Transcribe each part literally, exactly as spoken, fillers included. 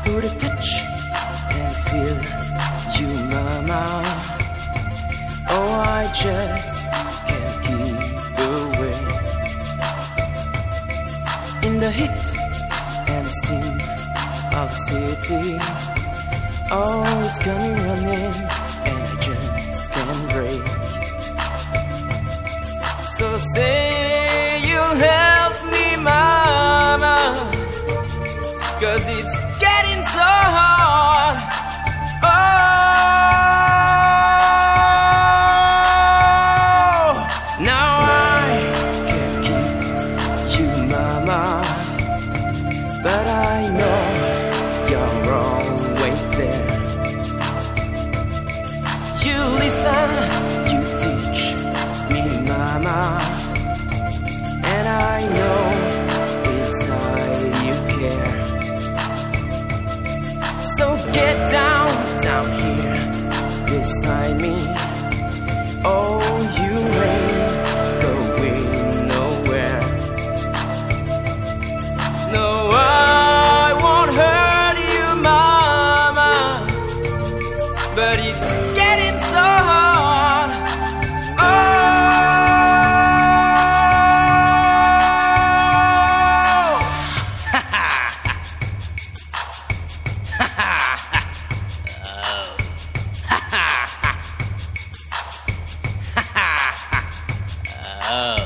put a touch and feel you, mama. Oh, I just can't keep away. In the heat and the steam of the city, oh, it's got me running and I just can't break. So say you'll help me, mama, 'cause it's getting so hard. Oh, now I can't keep you, mama, but I know you're wrong, wait there. You listen, you teach me, mama, and I know inside you care. So get down, down here beside me. Oh, you ain't going nowhere. No, I won't hurt you, mama, but it's getting so hard. Oh, ha ha ha ha ha. Oh, ha ha ha ha ha ha. Oh.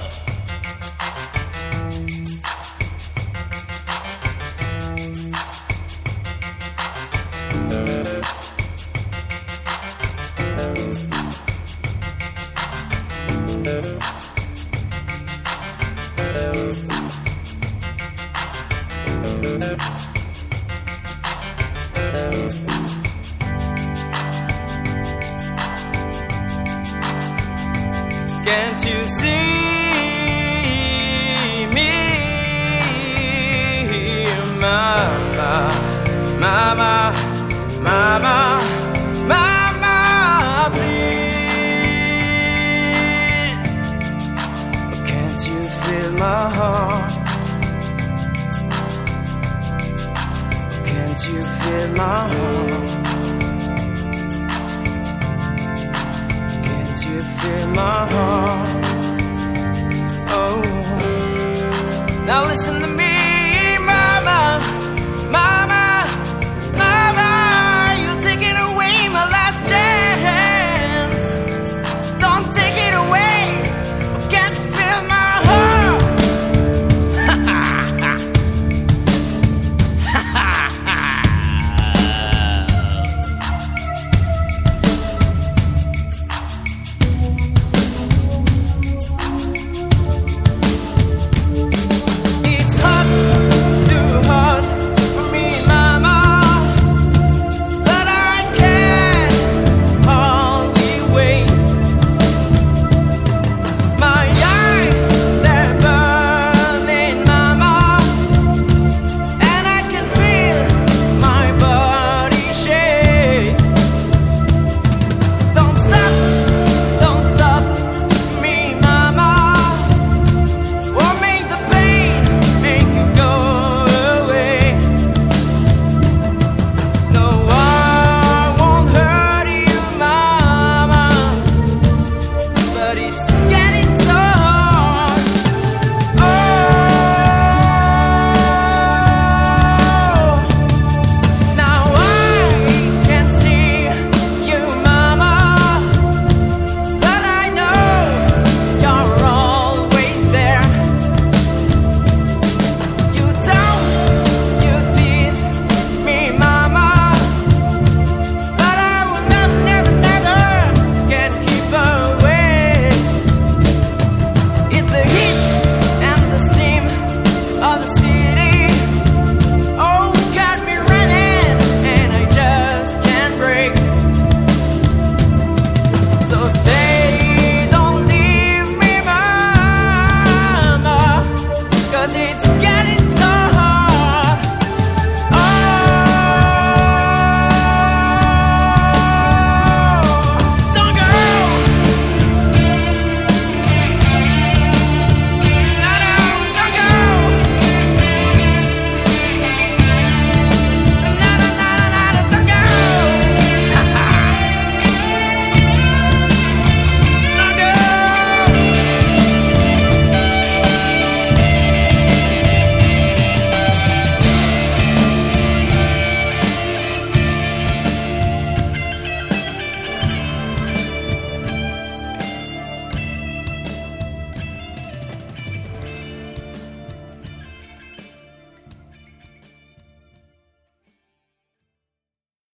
Can't you see me, mama, mama, mama, mama, please? Can't you feel my heart? Can't you feel my heart? Can't you feel my heart? Oh, now listen